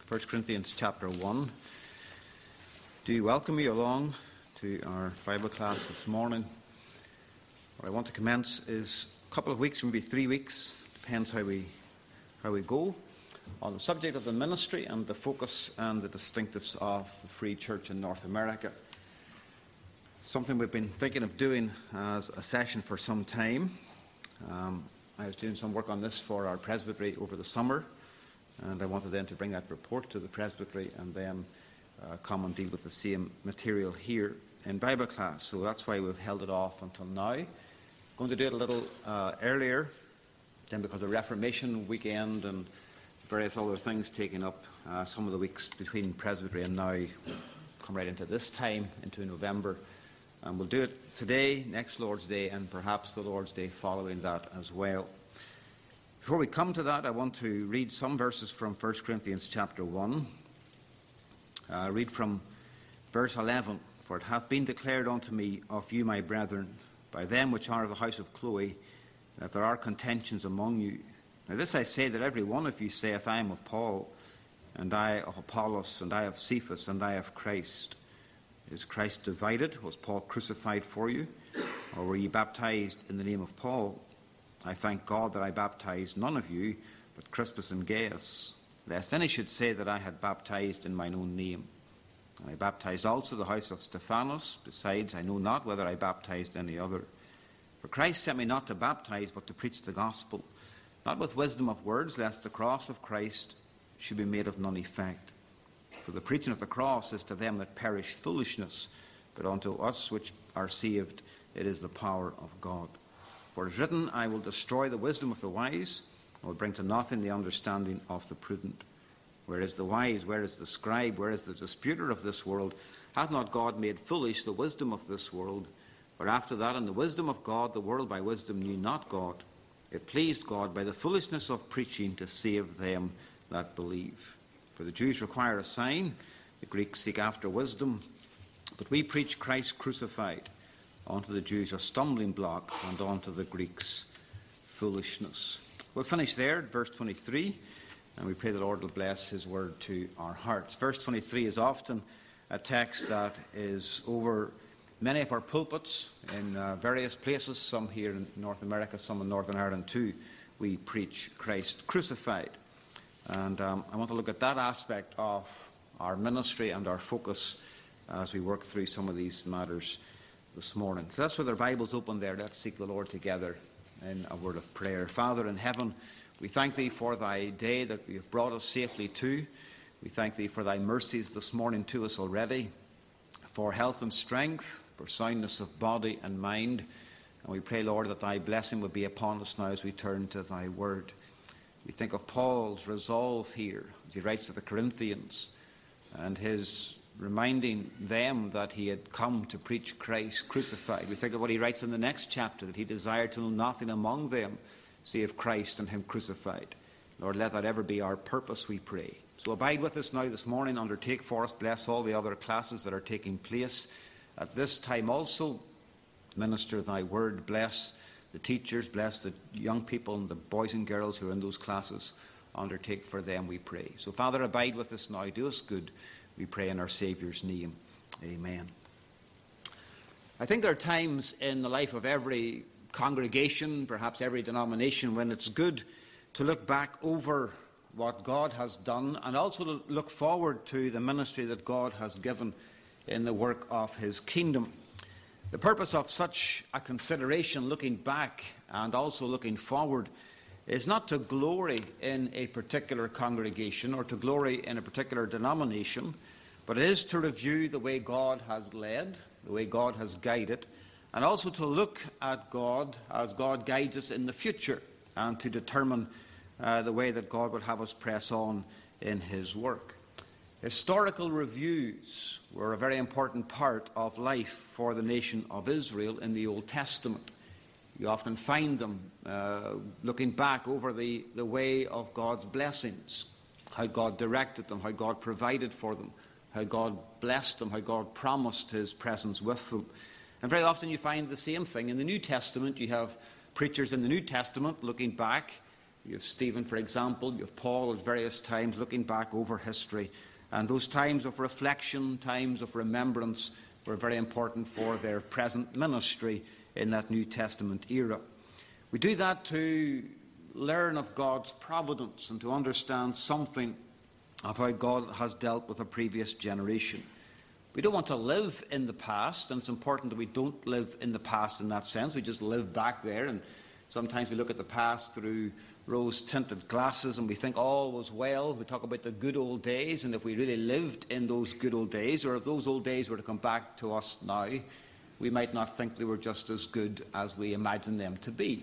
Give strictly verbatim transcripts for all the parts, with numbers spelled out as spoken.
First Corinthians chapter one. Do welcome you along to our Bible class this morning. What I want to commence is a couple of weeks, maybe three weeks, depends how we how we go, on the subject of the ministry and the focus and the distinctives of the Free Church in North America. Something we've been thinking of doing as a session for some time. Um, I was doing some work on this for our presbytery over the summer, and I wanted then to bring that report to the presbytery and then uh, come and deal with the same material here in Bible class. So that's why we've held it off until now. Going to do it a little uh, earlier, then because of Reformation weekend and various other things taking up uh, some of the weeks between presbytery and now, come right into this time, into November. And we'll do it today, next Lord's Day, and perhaps the Lord's Day following that as well. Before we come to that, I want to read some verses from First Corinthians chapter one. Uh, read from verse eleven. For it hath been declared unto me of you, my brethren, by them which are of the house of Chloe, that there are contentions among you. Now this I say, that every one of you saith, I am of Paul, and I of Apollos, and I of Cephas, and I of Christ. Is Christ divided? Was Paul crucified for you? Or were ye baptized in the name of Paul? I thank God that I baptized none of you, but Crispus and Gaius, lest any should say that I had baptized in mine own name. And I baptized also the house of Stephanas. Besides, I know not whether I baptized any other. For Christ sent me not to baptize, but to preach the gospel, not with wisdom of words, lest the cross of Christ should be made of none effect. For the preaching of the cross is to them that perish foolishness, but unto us which are saved it is the power of God. For it is written, I will destroy the wisdom of the wise, and will bring to nothing the understanding of the prudent. Where is the wise? Where is the scribe? Where is the disputer of this world? Hath not God made foolish the wisdom of this world? For after that, in the wisdom of God, the world by wisdom knew not God. It pleased God by the foolishness of preaching to save them that believe. For the Jews require a sign, the Greeks seek after wisdom, but we preach Christ crucified, unto the Jews a stumbling block, and unto the Greeks foolishness. We'll finish there at verse twenty-three, and we pray the Lord will bless his word to our hearts. Verse twenty-three is often a text that is over many of our pulpits in uh, various places, some here in North America, some in Northern Ireland too. We preach Christ crucified. And um, I want to look at that aspect of our ministry and our focus as we work through some of these matters this morning. So that's with our Bibles open there. Let's seek the Lord together in a word of prayer. Father in heaven, we thank thee for thy day that you have brought us safely to. We thank thee for thy mercies this morning to us already, for health and strength, for soundness of body and mind. And we pray, Lord, that thy blessing would be upon us now as we turn to thy word. We think of Paul's resolve here as he writes to the Corinthians and his reminding them that he had come to preach Christ crucified. We think of what he writes in the next chapter, that he desired to know nothing among them save Christ and him crucified. Lord, let that ever be our purpose, we pray. So abide with us now this morning, undertake for us, bless all the other classes that are taking place at this time also. Minister thy word, bless the teachers, bless the young people and the boys and girls who are in those classes. Undertake for them, we pray. So Father, abide with us now, do us good. We pray in our Saviour's name. Amen. I think there are times in the life of every congregation, perhaps every denomination, when it's good to look back over what God has done and also to look forward to the ministry that God has given in the work of his kingdom. The purpose of such a consideration, looking back and also looking forward, is not to glory in a particular congregation or to glory in a particular denomination, but it is to review the way God has led, the way God has guided, and also to look at God as God guides us in the future and to determine uh, the way that God would have us press on in his work. Historical reviews were a very important part of life for the nation of Israel in the Old Testament. You often find them uh, looking back over the, the way of God's blessings, how God directed them, how God provided for them, how God blessed them, how God promised his presence with them. And very often you find the same thing in the New Testament. You have preachers in the New Testament looking back. You have Stephen, for example. You have Paul at various times looking back over history. And those times of reflection, times of remembrance, were very important for their present ministry in that New Testament era. We do that to learn of God's providence and to understand something of how God has dealt with a previous generation. We don't want to live in the past, and it's important that we don't live in the past in that sense. We just live back there, and sometimes we look at the past through rose-tinted glasses and we think all was well. We talk about the good old days, and if we really lived in those good old days, or if those old days were to come back to us now, we might not think they were just as good as we imagine them to be.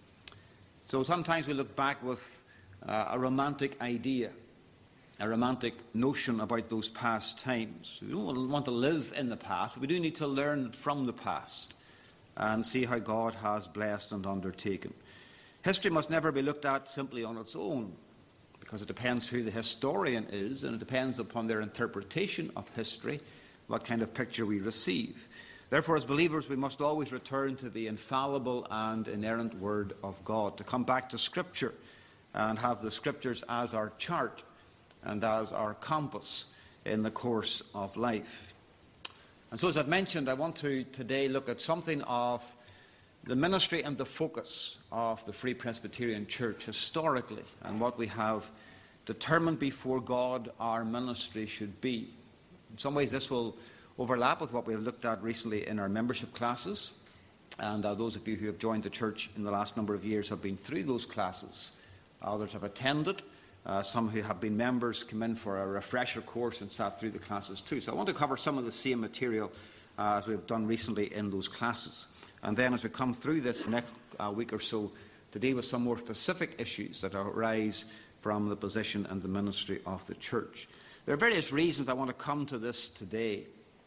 So sometimes we look back with uh, a romantic idea, a romantic notion about those past times. We don't want to live in the past, but we do need to learn from the past and see how God has blessed and undertaken. History must never be looked at simply on its own, because it depends who the historian is, and it depends upon their interpretation of history, what kind of picture we receive. Therefore, as believers, we must always return to the infallible and inerrant Word of God, to come back to Scripture and have the Scriptures as our chart and as our compass in the course of life. And so, as I've mentioned, I want to today look at something of the ministry and the focus of the Free Presbyterian Church historically, and what we have determined before God our ministry should be. In some ways this will overlap with what we have looked at recently in our membership classes, and uh, those of you who have joined the church in the last number of years have been through those classes. Others have attended. Uh, some who have been members come in for a refresher course and sat through the classes too. So I want to cover some of the same material uh, as we've done recently in those classes. And then as we come through this next uh, week or so, to deal with some more specific issues that arise from the position and the ministry of the church. There are various reasons I want to come to this today.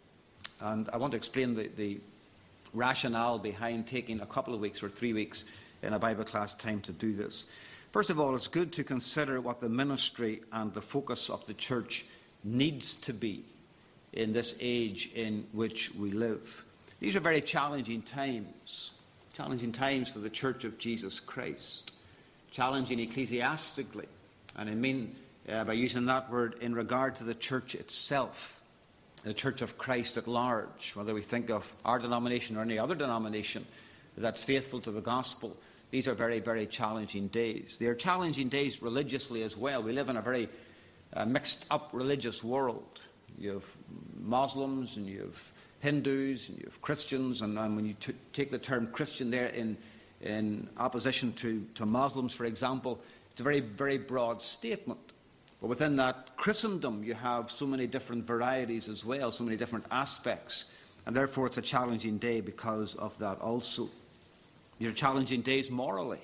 And I want to explain the, the rationale behind taking a couple of weeks or three weeks in a Bible class time to do this. First of all, it's good to consider what the ministry and the focus of the church needs to be in this age in which we live. These are very challenging times, challenging times for the Church of Jesus Christ, challenging ecclesiastically, and I mean uh, by using that word in regard to the church itself, the Church of Christ at large, whether we think of our denomination or any other denomination that's faithful to the gospel. These are very, very challenging days. They are challenging days religiously as well. We live in a very uh, mixed-up religious world. You have Muslims and you have Hindus and you have Christians, and, and when you t- take the term Christian there in, in opposition to, to Muslims, for example, it's a very, very broad statement. But within that Christendom, you have so many different varieties as well, so many different aspects, and therefore it's a challenging day because of that also. These are challenging days morally,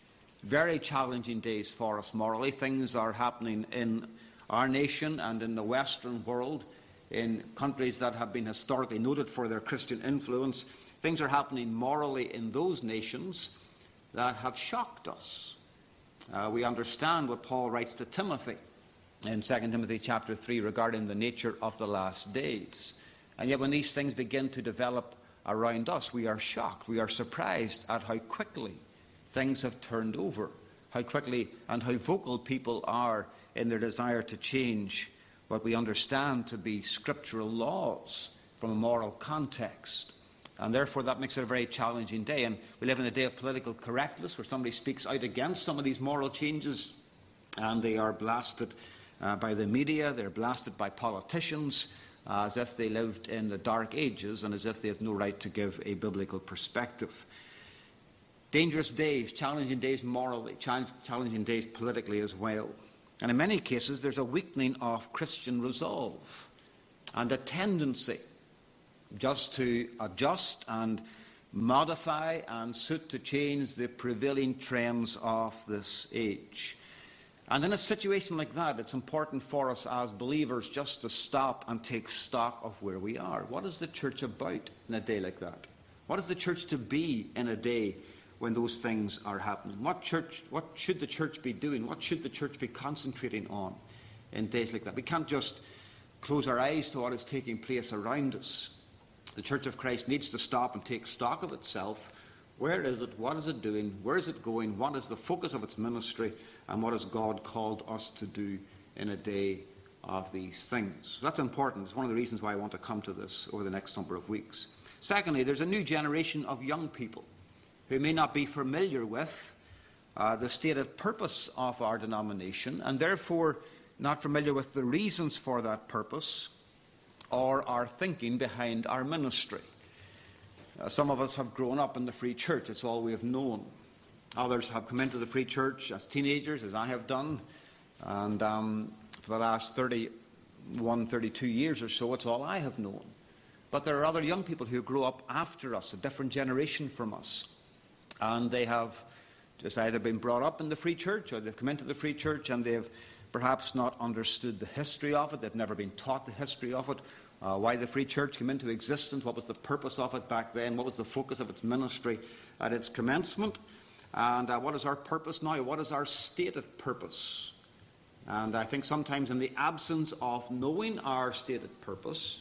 very challenging days for us morally. Things are happening in our nation and in the Western world, in countries that have been historically noted for their Christian influence. Things are happening morally in those nations that have shocked us. Uh, we understand what Paul writes to Timothy in Second Timothy chapter three regarding the nature of the last days. And yet when these things begin to develop around us, we are shocked. We are surprised at how quickly things have turned over, how quickly and how vocal people are in their desire to change what we understand to be scriptural laws from a moral context. And therefore that makes it a very challenging day. And we live in a day of political correctness where somebody speaks out against some of these moral changes and they are blasted uh, by the media, they're blasted by politicians uh, as if they lived in the dark ages and as if they have no right to give a biblical perspective. Dangerous days, challenging days morally, challenging days politically as well. And in many cases, there's a weakening of Christian resolve and a tendency just to adjust and modify and suit to change the prevailing trends of this age. And in a situation like that, it's important for us as believers just to stop and take stock of where we are. What is the church about in a day like that? What is the church to be in a day when those things are happening? What church, what should the church be doing? What should the church be concentrating on in days like that? We can't just close our eyes to what is taking place around us. The Church of Christ needs to stop and take stock of itself, Where is it? What is it doing? Where is it going? What is the focus of its ministry? And what has God called us to do in a day of these things? That's important. It's one of the reasons why I want to come to this over the next number of weeks. Secondly, there's a new generation of young people who may not be familiar with uh, the stated purpose of our denomination, and therefore not familiar with the reasons for that purpose or our thinking behind our ministry. Uh, some of us have grown up in the Free Church. It's all we have known. Others have come into the Free Church as teenagers, as I have done. And um, for the last thirty-one, thirty-two years or so, it's all I have known. But there are other young people who grow up after us, a different generation from us. And they have just either been brought up in the Free Church, or they've come into the Free Church and they've perhaps not understood the history of it. They've never been taught the history of it. Uh, why the Free Church came into existence, what was the purpose of it back then, what was the focus of its ministry at its commencement, and uh, what is our purpose now, what is our stated purpose. And I think sometimes in the absence of knowing our stated purpose,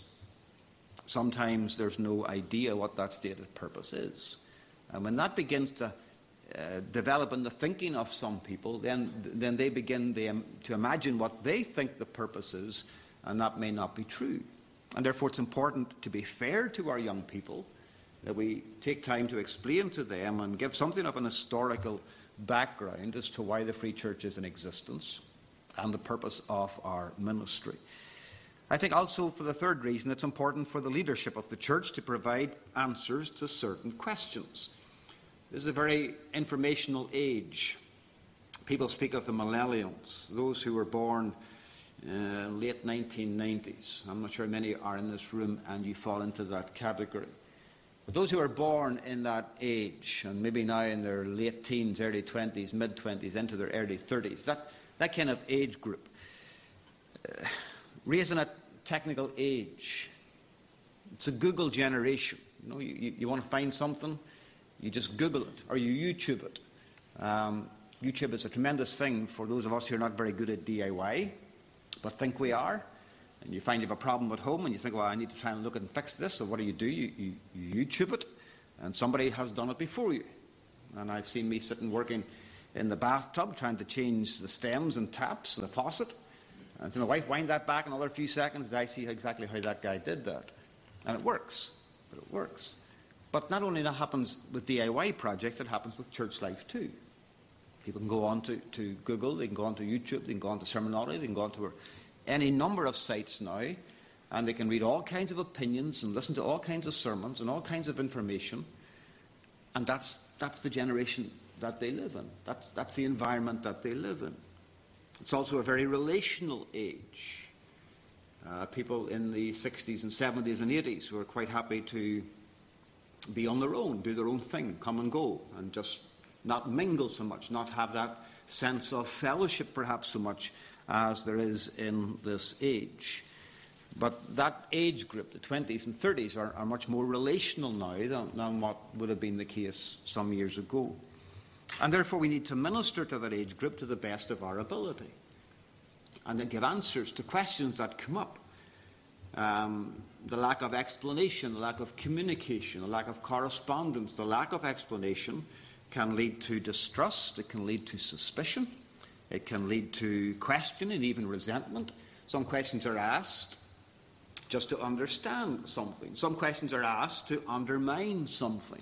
sometimes there's no idea what that stated purpose is. And when that begins to uh, develop in the thinking of some people, then, then they begin the, um, to imagine what they think the purpose is, and that may not be true. And therefore it's important to be fair to our young people, that we take time to explain to them and give something of an historical background as to why the Free Church is in existence and the purpose of our ministry. I think also, for the third reason, it's important for the leadership of the church to provide answers to certain questions. This is a very informational age. People speak of the millennials, those who were born Uh, late nineteen nineties. I'm not sure many are in this room and you fall into that category. But those who are born in that age, and maybe now in their late teens, early twenties, mid-twenties, into their early thirties, that, that kind of age group, uh, raised in a technical age, it's a Google generation. You know, you, you, you want to find something, you just Google it, or you YouTube it. Um, YouTube is a tremendous thing for those of us who are not very good at D I Y, but think we are. And you find you have a problem at home and you think, well, I need to try and look and fix this. So what do you do? You, you, you YouTube it, and somebody has done it before you. And I've seen me sitting working in the bathtub trying to change the stems and taps and the faucet. And so my wife, wind that back another few seconds, and I see exactly how that guy did that. And it works. But it works. But not only that happens with D I Y projects, it happens with church life too. People can go on to, to Google, they can go on to YouTube, they can go on to Sermonology, they can go on to any number of sites now, and they can read all kinds of opinions and listen to all kinds of sermons and all kinds of information. And that's, that's the generation that they live in. That's, that's the environment that they live in. It's also a very relational age. Uh, people in the sixties and seventies and eighties who are quite happy to be on their own, do their own thing, come and go, and just not mingle so much, not have that sense of fellowship perhaps so much as there is in this age. But that age group, the twenties and thirties, are, are much more relational now than, than what would have been the case some years ago. And therefore we need to minister to that age group to the best of our ability, and then give answers to questions that come up. Um, the lack of explanation, the lack of communication, the lack of correspondence, the lack of explanation can lead to distrust, it can lead to suspicion, it can lead to questioning, even resentment. Some questions are asked just to understand something. Some questions are asked to undermine something.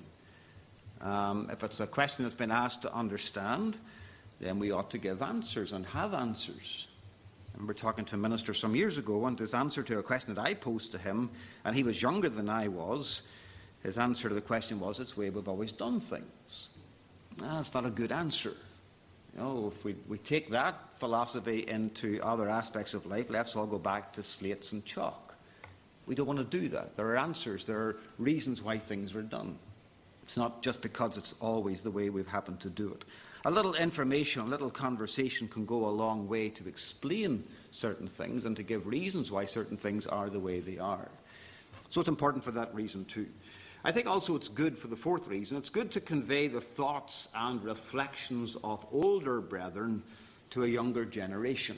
Um, if it's a question that's been asked to understand, then we ought to give answers and have answers. I remember talking to a minister some years ago, and his answer to a question that I posed to him, and he was younger than I was, his answer to the question was, it's the way we've always done things. That's not a good answer. You know, if we, we take that philosophy into other aspects of life, let's all go back to slates and chalk. We don't want to do that. There are answers, there are reasons why things are done. It's not just because it's always the way we've happened to do it. A little information, a little conversation can go a long way to explain certain things and to give reasons why certain things are the way they are. So it's important for that reason too. I think also it's good for the fourth reason. It's good to convey the thoughts and reflections of older brethren to a younger generation.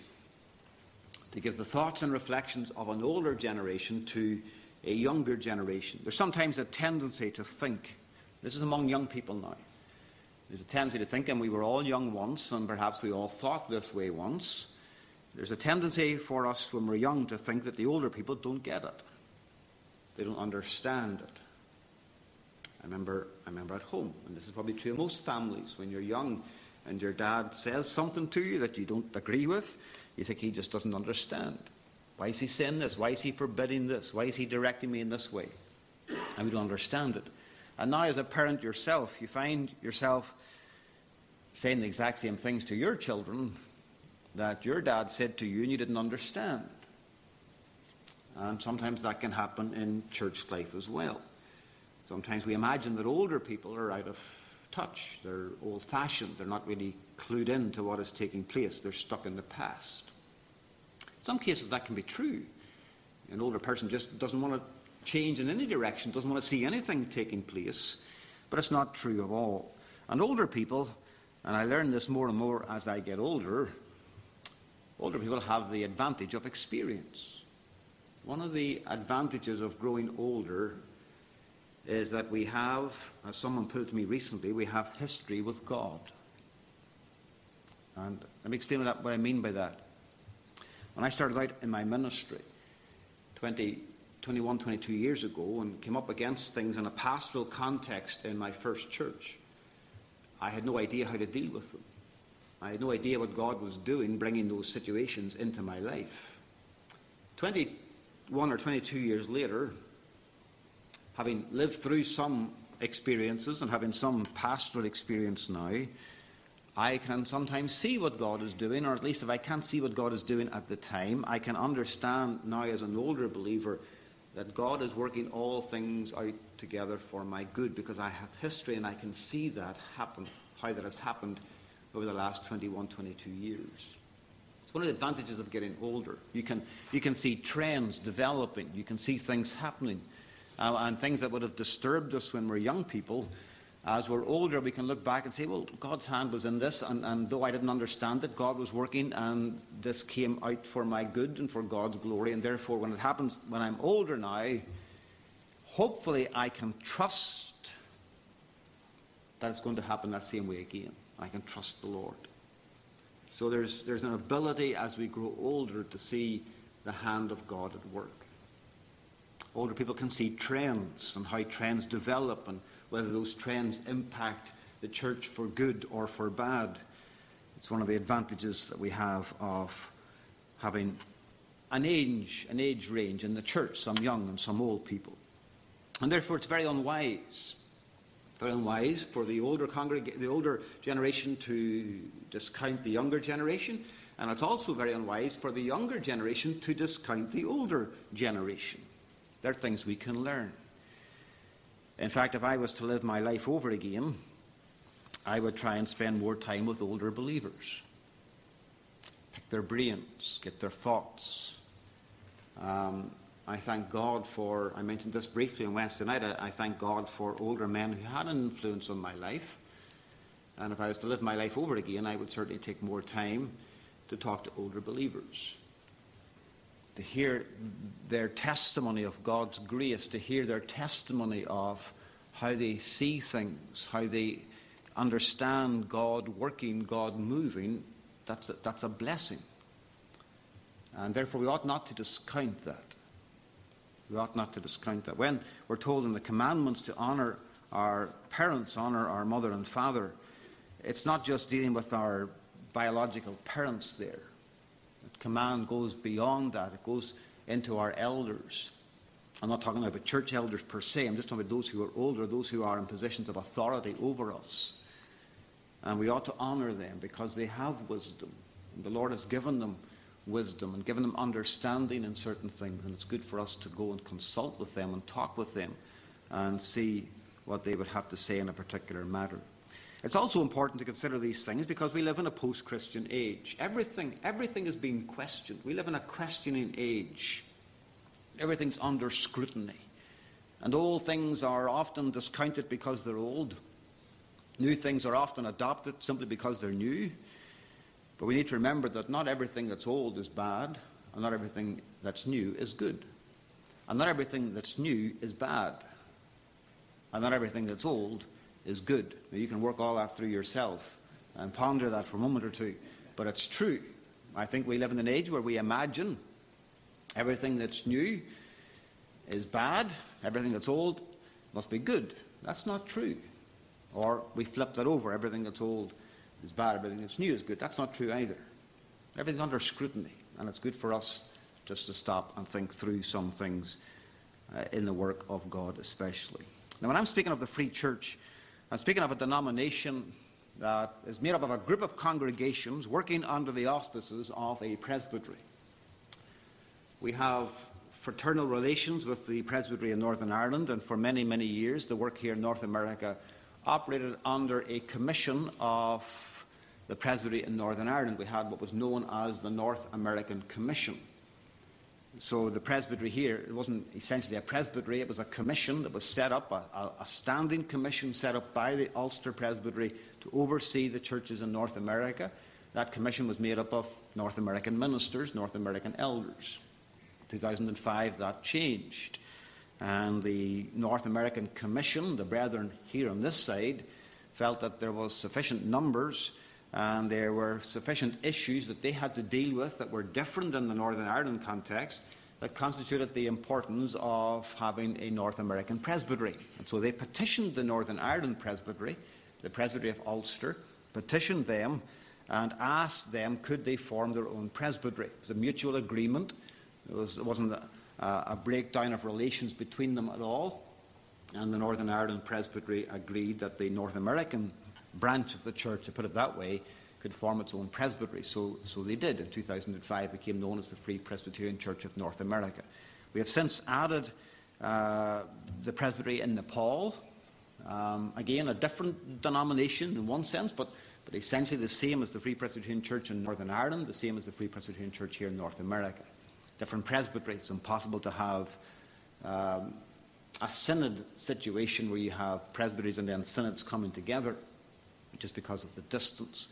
To give the thoughts and reflections of an older generation to a younger generation. There's sometimes a tendency to think This is among young people now. There's a tendency to think, and we were all young once, and perhaps we all thought this way once. There's a tendency for us when we're young to think that the older people don't get it. They don't understand it. I remember, I remember at home, and this is probably true of most families, when you're young and your dad says something to you that you don't agree with, you think he just doesn't understand. Why is he saying this? Why is he forbidding this? Why is he directing me in this way? And we don't understand it. And now as a parent yourself, you find yourself saying the exact same things to your children that your dad said to you and you didn't understand. And sometimes that can happen in church life as well. Sometimes we imagine that older people are out of touch. They're old-fashioned. They're not really clued in to what is taking place. They're stuck in the past. In some cases that can be true. An older person just doesn't want to change in any direction, doesn't want to see anything taking place. But it's not true of all. And older people, and I learn this more and more as I get older, older people have the advantage of experience. One of the advantages of growing older is that we have, as someone put it to me recently, we have history with God. And let me explain what I mean by that. When I started out in my ministry twenty, twenty-one, twenty-two years ago and came up against things in a pastoral context in my first church, I had no idea how to deal with them. I had no idea what God was doing, bringing those situations into my life. twenty-one or twenty-two years later, having lived through some experiences and having some pastoral experience now, I can sometimes see what God is doing, or at least if I can't see what God is doing at the time, I can understand now as an older believer that God is working all things out together for my good, because I have history and I can see that happen, how that has happened over the last twenty-one, twenty-two years. It's one of the advantages of getting older. You can, you can see trends developing. You can see things happening. Uh, and things that would have disturbed us when we're young people. As we're older, we can look back and say, well, God's hand was in this, and, and though I didn't understand it, God was working, and this came out for my good and for God's glory. And therefore, when it happens, when I'm older now, hopefully I can trust that it's going to happen that same way again. I can trust the Lord. So there's, there's an ability as we grow older to see the hand of God at work. Older people can see trends and how trends develop and whether those trends impact the church for good or for bad. It's one of the advantages that we have of having an age, an age range in the church, some young and some old people. And therefore it's very unwise, very unwise for the older congreg- the older generation to discount the younger generation, and it's also very unwise for the younger generation to discount the older generation. There are things we can learn. In fact, if I was to live my life over again, I would try and spend more time with older believers. Pick their brains, get their thoughts. Um, I thank God for, I mentioned this briefly on Wednesday night, I, I thank God for older men who had an influence on my life. And if I was to live my life over again, I would certainly take more time to talk to older believers, to hear their testimony of God's grace, to hear their testimony of how they see things, how they understand God working, God moving. That's a, that's a blessing. And therefore we ought not to discount that. We ought not to discount that. When we're told in the commandments to honour our parents, honour our mother and father, it's not just dealing with our biological parents there. Command goes beyond that. It goes into our elders. I'm not talking about church elders per se. I'm just talking about those who are older, those who are in positions of authority over us. And we ought to honor them because they have wisdom. And the Lord has given them wisdom and given them understanding in certain things. And it's good for us to go and consult with them and talk with them and see what they would have to say in a particular matter. It's also important to consider these things because we live in a post-Christian age. Everything, everything is being questioned. We live in a questioning age. Everything's under scrutiny. And old things are often discounted because they're old. New things are often adopted simply because they're new. But we need to remember that not everything that's old is bad, and not everything that's new is good. And not everything that's new is bad. and not everything that's old is good. Now, you can work all that through yourself and ponder that for a moment or two, but it's true. I think we live in an age where we imagine everything that's new is bad, everything that's old must be good. That's not true. Or we flip that over, everything that's old is bad, everything that's new is good. That's not true either. Everything's under scrutiny, and it's good for us just to stop and think through some things uh, in the work of God especially. Now, when I'm speaking of the Free Church, I'm speaking of a denomination that is made up of a group of congregations working under the auspices of a presbytery. We have fraternal relations with the presbytery in Northern Ireland, and for many, many years the work here in North America operated under a commission of the presbytery in Northern Ireland. We had what was known as the North American Commission. So the presbytery here, it wasn't essentially a presbytery, it was a commission that was set up, a, a standing commission set up by the Ulster Presbytery to oversee the churches in North America. That commission was made up of North American ministers, North American elders. In two thousand five that changed, and the North American Commission, the brethren here on this side, felt that there was sufficient numbers and there were sufficient issues that they had to deal with that were different in the Northern Ireland context that constituted the importance of having a North American presbytery. And so they petitioned the Northern Ireland Presbytery, the Presbytery of Ulster, petitioned them and asked them could they form their own presbytery. It was a mutual agreement. It, was, it wasn't a, a breakdown of relations between them at all. And the Northern Ireland Presbytery agreed that the North American branch of the church, to put it that way, could form its own presbytery. So, so they did. In two thousand five became known as the Free Presbyterian Church of North America. We have since added uh, the presbytery in Nepal. Um, again, a different denomination in one sense, but, but essentially the same as the Free Presbyterian Church in Northern Ireland, the same as the Free Presbyterian Church here in North America. Different presbytery. It's impossible to have um, a synod situation where you have presbyteries and then synods coming together, just because of the distance.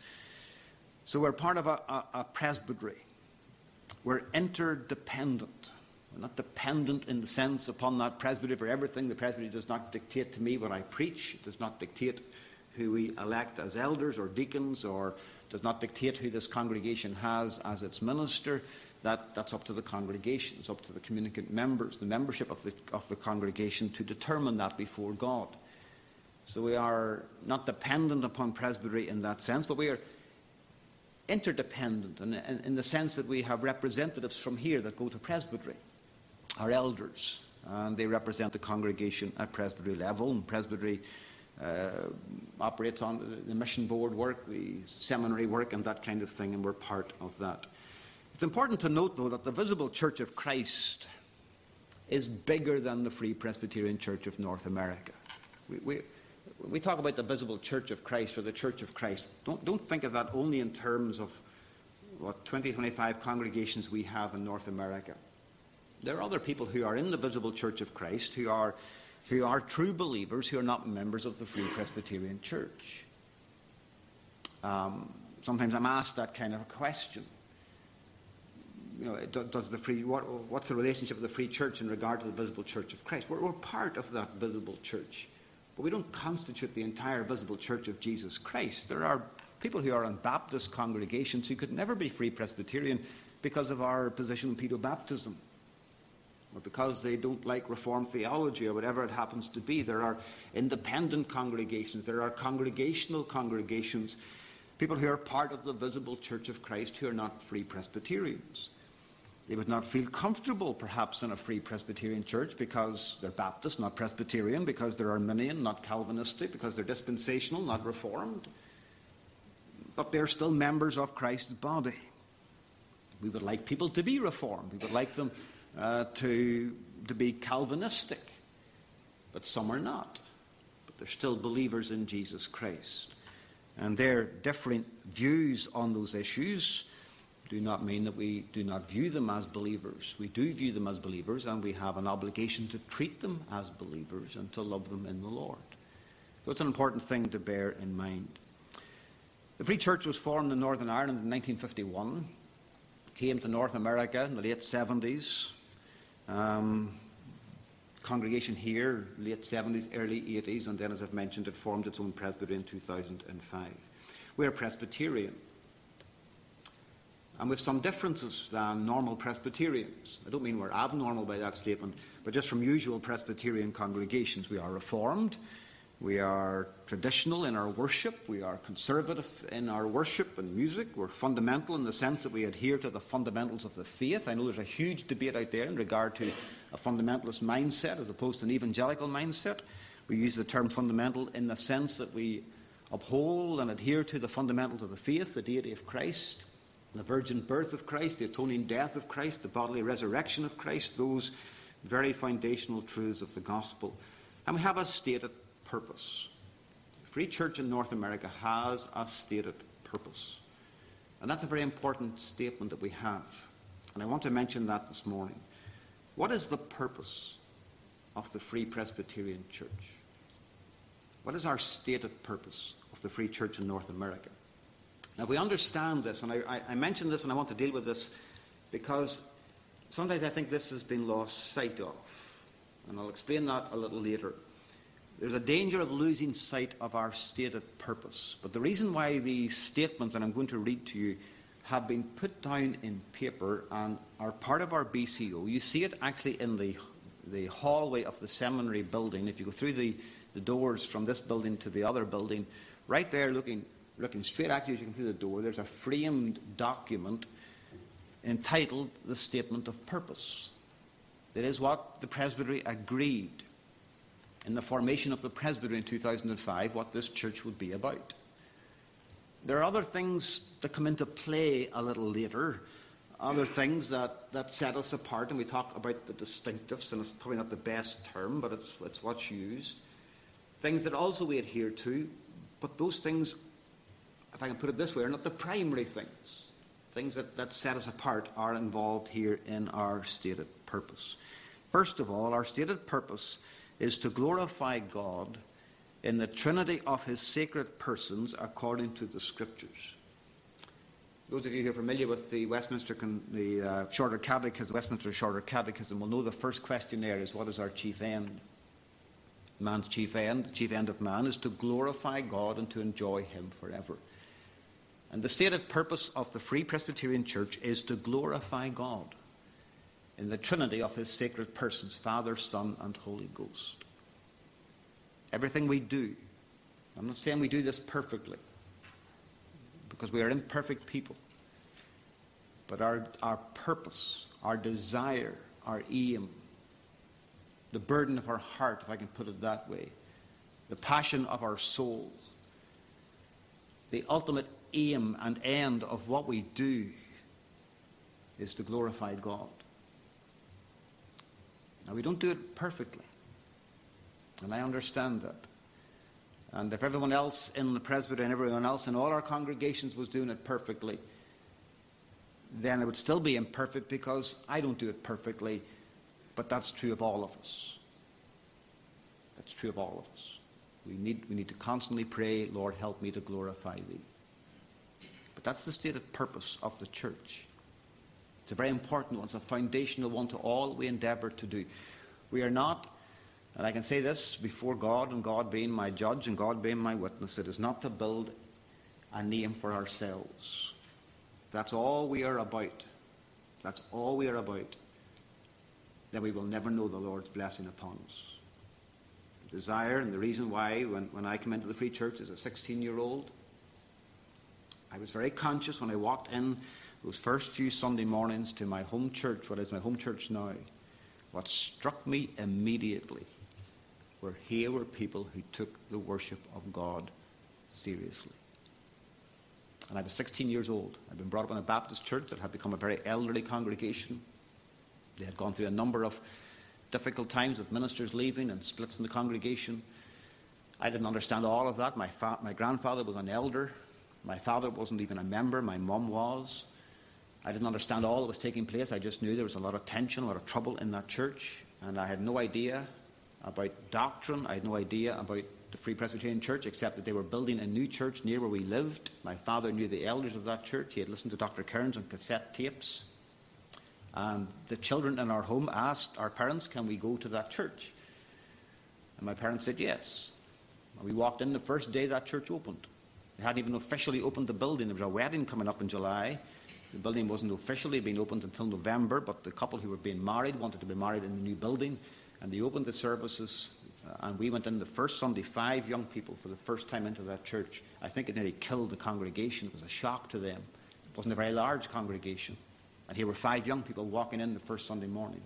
So we're part of a, a, a presbytery. We're interdependent. We're not dependent in the sense upon that presbytery for everything. The presbytery does not dictate to me what I preach. It does not dictate who we elect as elders or deacons, or does not dictate who this congregation has as its minister. That, that's up to the congregation. It's up to the communicant members, the membership of the, of the congregation, to determine that before God. So we are not dependent upon presbytery in that sense, but we are interdependent in, in, in the sense that we have representatives from here that go to presbytery, our elders, and they represent the congregation at presbytery level. And presbytery uh, operates on the mission board work, the seminary work, and that kind of thing, and we're part of that. It's important to note, though, that the visible Church of Christ is bigger than the Free Presbyterian Church of North America. We, we, we talk about the visible Church of Christ or the Church of Christ. Don't, don't think of that only in terms of what twenty, twenty-five congregations we have in North America. There are other people who are in the visible Church of Christ who are, who are true believers who are not members of the Free Presbyterian Church. Um, sometimes I'm asked that kind of a question. You know, does the free, what, what's the relationship of the Free Church in regard to the visible Church of Christ? We're, we're part of that visible church, but we don't constitute the entire visible Church of Jesus Christ. There are people who are in Baptist congregations who could never be Free Presbyterian because of our position in pedobaptism, or because they don't like Reformed theology, or whatever it happens to be. There are independent congregations. There are congregational congregations, people who are part of the visible Church of Christ who are not Free Presbyterians. They would not feel comfortable, perhaps, in a Free Presbyterian church because they're Baptist, not Presbyterian, because they're Arminian, not Calvinistic, because they're dispensational, not Reformed. But they're still members of Christ's body. We would like people to be Reformed. We would like them uh, to, to be Calvinistic. But some are not. But they're still believers in Jesus Christ. And their different views on those issues do not mean that we do not view them as believers. We do view them as believers, and we have an obligation to treat them as believers and to love them in the Lord. So it's an important thing to bear in mind. The Free Church was formed in Northern Ireland in nineteen fifty-one, came to North America in the late seventies, um, congregation here, late seventies, early eighties, and then, as I've mentioned, it formed its own presbytery in two thousand five. We're Presbyterian. And with some differences than normal Presbyterians. I don't mean we're abnormal by that statement, but just from usual Presbyterian congregations. We are Reformed, we are traditional in our worship, we are conservative in our worship and music, we're fundamental in the sense that we adhere to the fundamentals of the faith. I know there's a huge debate out there in regard to a fundamentalist mindset as opposed to an evangelical mindset. We use the term fundamental in the sense that we uphold and adhere to the fundamentals of the faith, the deity of Christ, the virgin birth of Christ, the atoning death of Christ, the bodily resurrection of Christ, those very foundational truths of the gospel. And we have a stated purpose. The Free Church in North America has a stated purpose. And that's a very important statement that we have. And I want to mention that this morning. What is the purpose of the Free Presbyterian Church? What is our stated purpose of the Free Church in North America? Now, if we understand this, and I, I, I mention this and I want to deal with this because sometimes I think this has been lost sight of. And I'll explain that a little later. There's a danger of losing sight of our stated purpose. But the reason why these statements, and I'm going to read to you, have been put down in paper and are part of our B C O. You see it actually in the, the hallway of the seminary building. If you go through the, the doors from this building to the other building, right there looking Looking straight at you as you come through the door, there's a framed document entitled the Statement of Purpose. It is what the Presbytery agreed in the formation of the Presbytery in two thousand five, what this church would be about. There are other things that come into play a little later, other things that, that set us apart, and we talk about the distinctives, and it's probably not the best term, but it's, it's what's used. Things that also we adhere to, but those things, if I can put it this way, are not the primary things. Things that, that set us apart are involved here in our stated purpose. First of all, our stated purpose is to glorify God in the Trinity of his sacred persons according to the Scriptures. Those of you who are familiar with the Westminster, the uh, Shorter Catechism, Westminster Shorter Catechism will know the first question there is, what is our chief end? Man's chief end, the chief end of man, is to glorify God and to enjoy him forever. And the stated purpose of the Free Presbyterian Church is to glorify God in the Trinity of his sacred persons, Father, Son, and Holy Ghost. Everything we do, I'm not saying we do this perfectly, because we are imperfect people, but our, our purpose, our desire, our aim, the burden of our heart, if I can put it that way, the passion of our soul, the ultimate aim and end of what we do is to glorify God. Now, we don't do it perfectly, and I understand that. And if everyone else in the presbytery and everyone else in all our congregations was doing it perfectly, then it would still be imperfect because I don't do it perfectly, but that's true of all of us. That's true of all of us. We need, we need to constantly pray, Lord, help me to glorify thee. But that's the stated purpose of the church. It's a very important one. It's a foundational one to all we endeavour to do. We are not, and I can say this before God, and God being my judge and God being my witness, it is not to build a name for ourselves. That's all we are about. That's all we are about. Then we will never know the Lord's blessing upon us. The desire and the reason why, when, when I came into the Free Church as a sixteen-year-old, I was very conscious when I walked in those first few Sunday mornings to my home church, what is my home church now. What struck me immediately were here were people who took the worship of God seriously. And I was sixteen years old. I'd been brought up in a Baptist church that had become a very elderly congregation. They had gone through a number of difficult times with ministers leaving and splits in the congregation. I didn't understand all of that. My, fa- my grandfather was an elder. My father wasn't even a member. My mum was. I didn't understand all that was taking place. I just knew there was a lot of tension, a lot of trouble in that church. And I had no idea about doctrine. I had no idea about the Free Presbyterian Church, except that they were building a new church near where we lived. My father knew the elders of that church. He had listened to Doctor Kearns on cassette tapes. And the children in our home asked our parents, can we go to that church? And my parents said yes. And we walked in the first day that church opened. They hadn't even officially opened the building. There was a wedding coming up in July. The building wasn't officially being opened until November, but the couple who were being married wanted to be married in the new building, and they opened the services, uh, and we went in the first Sunday, five young people for the first time into that church. I think it nearly killed the congregation. It was a shock to them. It wasn't a very large congregation. And here were five young people walking in the first Sunday morning.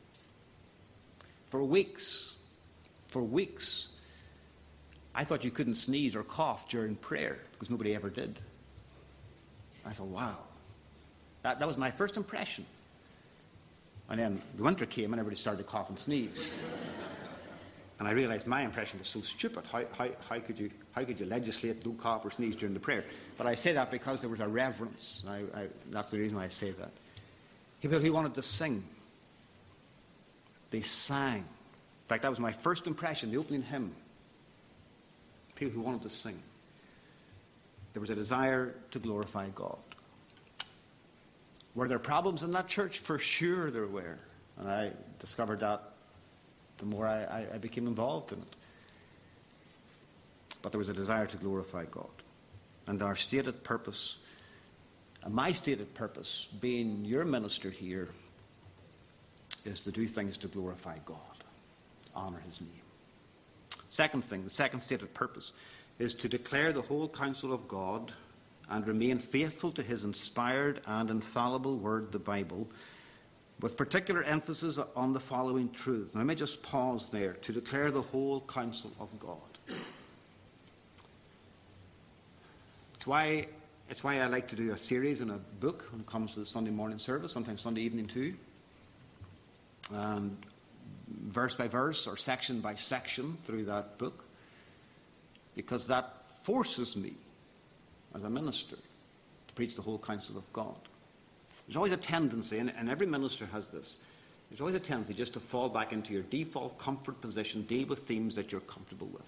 For weeks, for weeks, I thought you couldn't sneeze or cough during prayer because nobody ever did. I thought, wow. That, that was my first impression. And then the winter came and everybody started to cough and sneeze. And I realized my impression was so stupid. How, how, how, could you, how could you legislate don't cough or sneeze during the prayer? But I say that because there was a reverence. I, I, that's the reason why I say that. People who wanted to sing, they sang. In fact, that was my first impression, the opening hymn. People who wanted to sing. There was a desire to glorify God. Were there problems in that church? For sure there were. And I discovered that the more I, I, I became involved in it. But there was a desire to glorify God. And our stated purpose, and my stated purpose, being your minister here, is to do things to glorify God, to honor his name. Second thing, the second stated purpose, is to declare the whole counsel of God and remain faithful to his inspired and infallible word, the Bible, with particular emphasis on the following truth. Now, let me just pause there. To declare the whole counsel of God. It's why, it's why I like to do a series in a book when it comes to the Sunday morning service, sometimes Sunday evening too. And verse by verse or section by section through that book, because that forces me as a minister to preach the whole counsel of God. There's always a tendency, and, and every minister has this, there's always a tendency just to fall back into your default comfort position, deal with themes that you're comfortable with.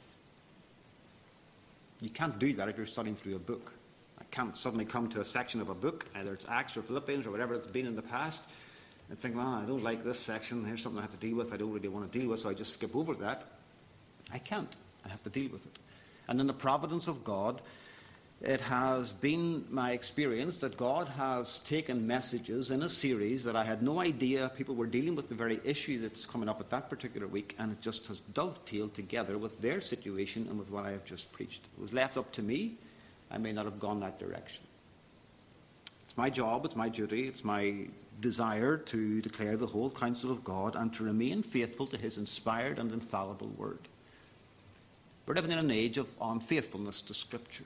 You can't do that if you're studying through a book. I can't suddenly come to a section of a book, either it's Acts or Philippians or whatever it's been in the past, and think, well, I don't like this section, here's something I have to deal with I don't really want to deal with, so I just skip over that. I can't. I have to deal with it. And in the providence of God, it has been my experience that God has taken messages in a series that I had no idea people were dealing with the very issue that's coming up at that particular week, and it just has dovetailed together with their situation and with what I have just preached. If it was left up to me, I may not have gone that direction. It's my job, it's my duty, it's my desire to declare the whole counsel of God and to remain faithful to his inspired and infallible word. We're living in an age of unfaithfulness to Scripture.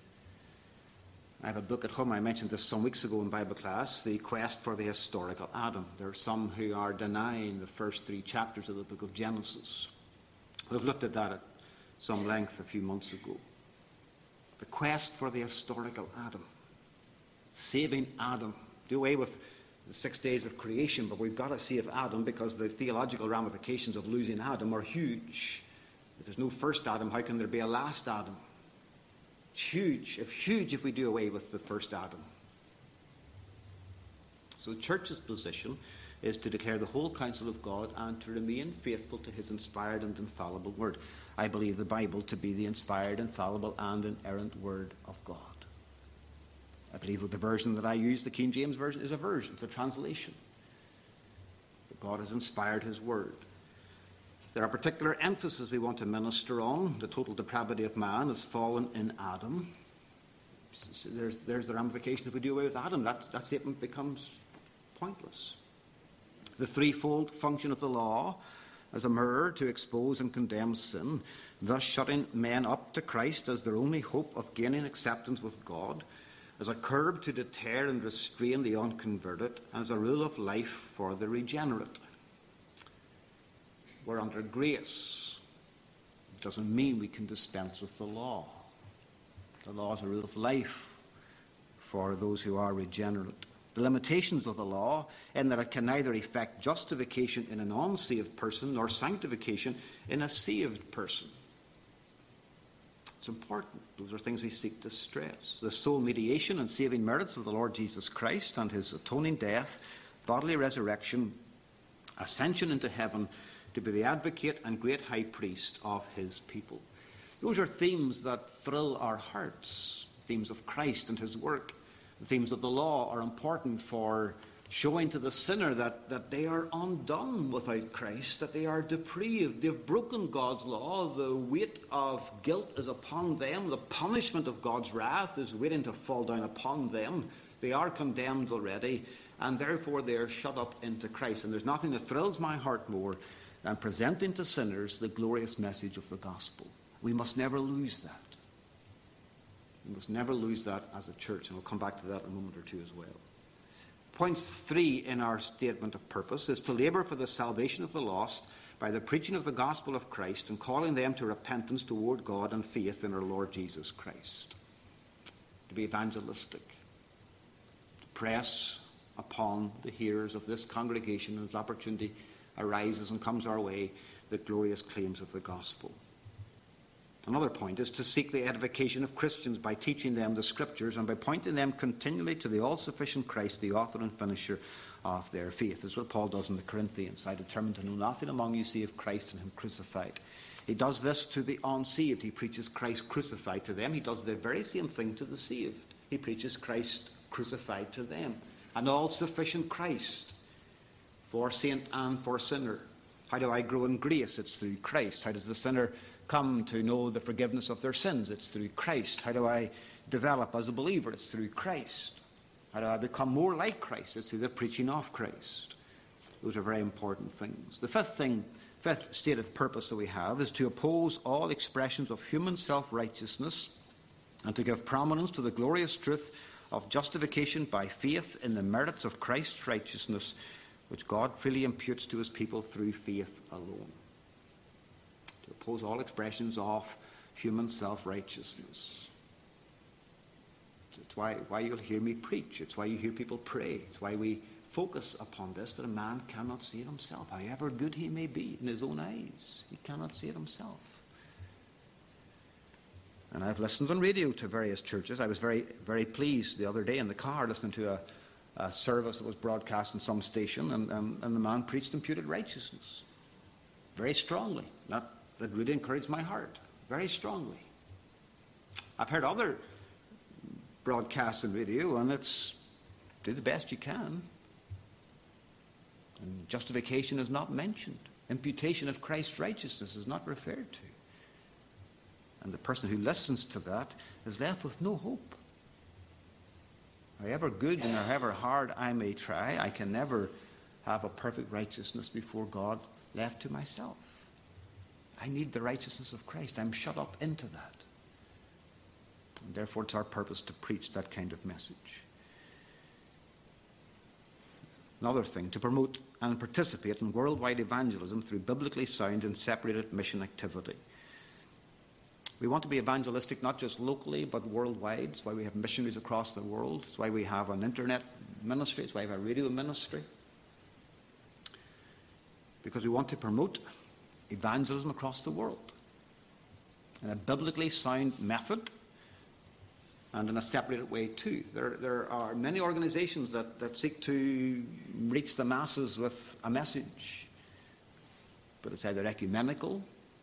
I have a book at home, I mentioned this some weeks ago in Bible class, The Quest for the Historical Adam. There are some who are denying the first three chapters of the book of Genesis. We've looked at that at some length a few months ago. The quest for the historical Adam. Saving Adam. Do away with the six days of creation, but we've got to save Adam because the theological ramifications of losing Adam are huge. If there's no first Adam, how can there be a last Adam? It's huge. It's huge if we do away with the first Adam. So the church's position is to declare the whole counsel of God and to remain faithful to his inspired and infallible word. I believe the Bible to be the inspired, infallible, and inerrant word of God. I believe that the version that I use, the King James Version, is a version. It's a translation. That God has inspired his word. There are particular emphases we want to minister on. The total depravity of man has fallen in Adam. There's, there's the ramification if we do away with Adam. That, that statement becomes pointless. The threefold function of the law as a mirror to expose and condemn sin, thus shutting men up to Christ as their only hope of gaining acceptance with God, as a curb to deter and restrain the unconverted, and as a rule of life for the regenerate. We're under grace. It doesn't mean we can dispense with the law. The law is a rule of life for those who are regenerate. The limitations of the law, in that it can neither effect justification in an unsaved person nor sanctification in a saved person. It's important. Those are things we seek to stress. The sole mediation and saving merits of the Lord Jesus Christ and his atoning death bodily resurrection, ascension into heaven, to be the advocate and great high priest of his people. Those are themes that thrill our hearts, themes of Christ and his work. The themes of the law are important for showing to the sinner that, that they are undone without Christ, that they are depraved, they've broken God's law, the weight of guilt is upon them, the punishment of God's wrath is waiting to fall down upon them. They are condemned already, and therefore they are shut up into Christ. And there's nothing that thrills my heart more than presenting to sinners the glorious message of the gospel. We must never lose that. We must never lose that as a church, and we'll come back to that in a moment or two as well. Point three in our statement of purpose is to labour for the salvation of the lost by the preaching of the gospel of Christ and calling them to repentance toward God and faith in our Lord Jesus Christ. To be evangelistic. To press upon the hearers of this congregation as opportunity arises and comes our way the glorious claims of the gospel. Another point is to seek the edification of Christians by teaching them the Scriptures and by pointing them continually to the all-sufficient Christ, the author and finisher of their faith. This is what Paul does in the Corinthians. I determined to know nothing among you save Christ and him crucified. He does this to the unsaved. He preaches Christ crucified to them. He does the very same thing to the saved. He preaches Christ crucified to them. An all-sufficient Christ for saint and for sinner. How do I grow in grace? It's through Christ. How does the sinner come to know the forgiveness of their sins? It's through Christ. How do I develop as a believer? It's through Christ. How do I become more like Christ? It's through the preaching of Christ. Those are very important things. The fifth thing, fifth stated purpose that we have is to oppose all expressions of human self-righteousness and to give prominence to the glorious truth of justification by faith in the merits of Christ's righteousness, which God freely imputes to his people through faith alone. To oppose all expressions of human self-righteousness. It's why, why you'll hear me preach. It's why you hear people pray. It's why we focus upon this, that a man cannot see it himself. However good he may be in his own eyes, he cannot see it himself. And I've listened on radio to various churches. I was very, very pleased the other day in the car listening to a, a service that was broadcast on some station, and, and, and the man preached imputed righteousness very strongly. That, that really encouraged my heart, very strongly. I've heard other broadcasts on radio, and it's do the best you can. And justification is not mentioned. Imputation of Christ's righteousness is not referred to. And the person who listens to that is left with no hope. However good and however hard I may try, I can never have a perfect righteousness before God left to myself. I need the righteousness of Christ. I'm shut up into that. And therefore it's our purpose to preach that kind of message. Another thing, to promote and participate in worldwide evangelism through biblically sound and separated mission activity. We want to be evangelistic not just locally but worldwide. It's why we have missionaries across the world. It's why we have an internet ministry. It's why we have a radio ministry. Because we want to promote evangelism across the world in a biblically sound method and in a separated way too. There, there are many organizations that, that seek to reach the masses with a message, but it's either ecumenical